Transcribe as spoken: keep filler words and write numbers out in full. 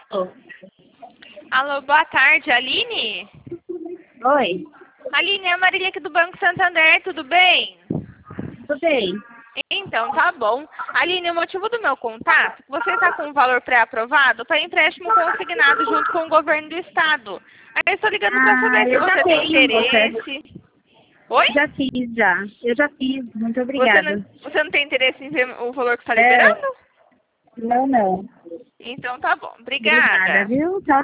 Alô, boa tarde, Aline? Oi, Aline, é a Marília aqui do Banco Santander, tudo bem? tudo bem? Então, tá bom. Aline, o motivo do meu contato, você está com um valor pré-aprovado para empréstimo consignado junto com o governo do estado. Aí eu estou ligando para Ah, saber se eu já você tem tenho você. interesse. Oi? Já fiz, já. Eu já fiz, muito Você obrigada. não, você não tem interesse em ver o valor que está É, liberando? não, não. Então tá bom. Obrigada, Obrigada. viu? Tchau.